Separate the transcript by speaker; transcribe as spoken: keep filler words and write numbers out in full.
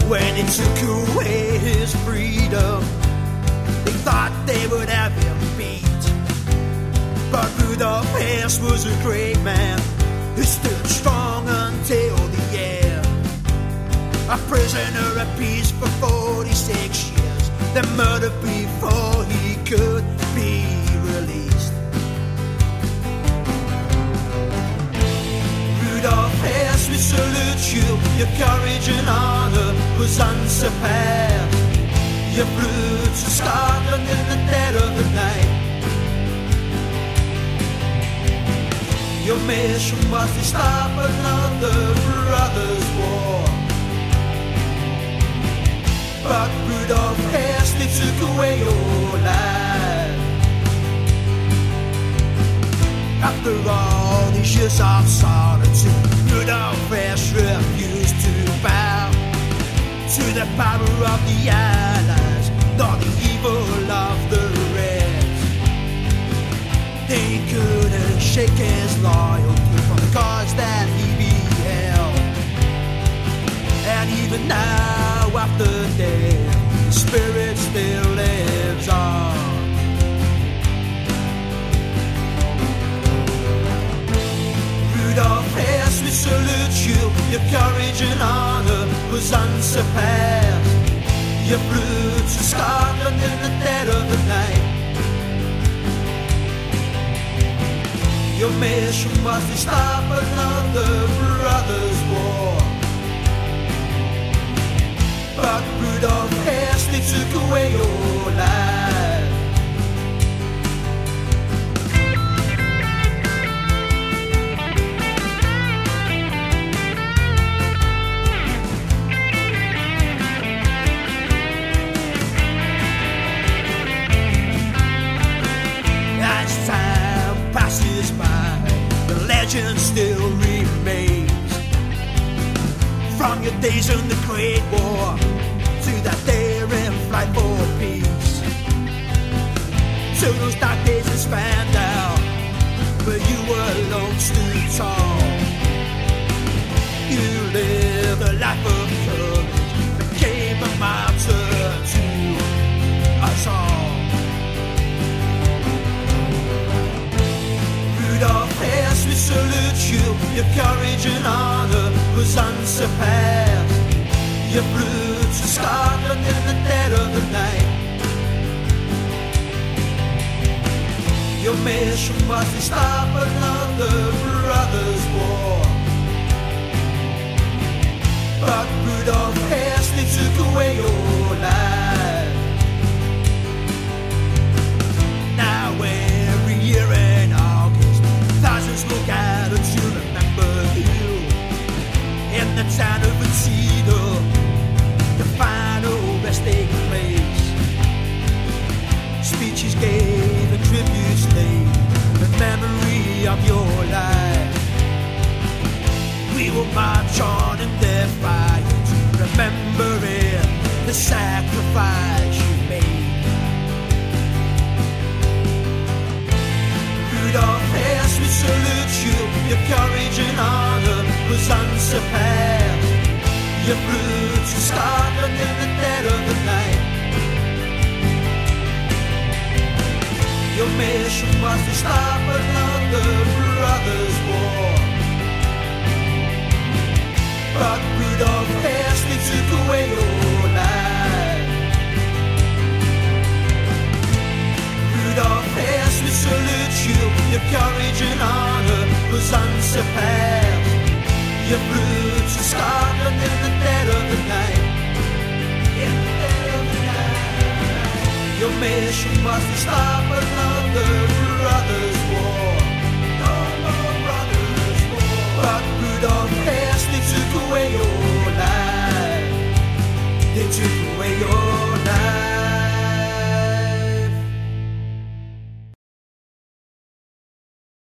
Speaker 1: when they took away his freedom. They thought they would have him beat, but Rudolph Hess was a great man who stood strong until the end. A prisoner of peace for forty-six years, then murdered before he could be released. Rudolph Hess, we salute you. Your courage and honor was unsurpassed. You flew to Scotland in the dead of the night. Your mission was to stop another brothers' war, but Rudolph Hess, they took away your life. After all these years of solitude, Rudolph Hess refused to bow to the power of the Allies, nor the evil of the Reds. They couldn't shake his loyalty from the cause that he beheld. And even now, after death, the spirit still lives on. Rudolph Hess, we salute you. Your courage and honor was unsurpassed. You flew to Scotland in the dead of the night. Your mission was to stop another brothers' war, but Rudolph Hess, they took away your life. As time passes by, the legend still remains. From your days in the Great War to that daring flight for peace, to those dark days in Spandau where you were alone stood tall. You lived a life of courage, became a martyr to us all. Rudolph Hess, we salute you. Your courage and honor was unsurpassed. You flew to Scotland in the dead of the night. Your mission was to stop another brothers' war, but Rudolph Hess, they took away your life. Now every year in August, thousands look out to remember you in the town of Antietam, the final resting place. Speeches gave and tributes laid, the memory of your life. We will march on in defiance, remembering the sacrifice you made. Rudolph Hess, we salute you. Your courage and honor was unsurpassed. You flew to Scotland in the dead of the night. Your mission was to stop another brothers' war, but Rudolph Hess, they took away your life. Rudolph Hess, we salute you. Your courage and honor was unsurpassed. You flew to Scotland in the dead of the night. In the dead of the night. Your mission was to stop another brothers'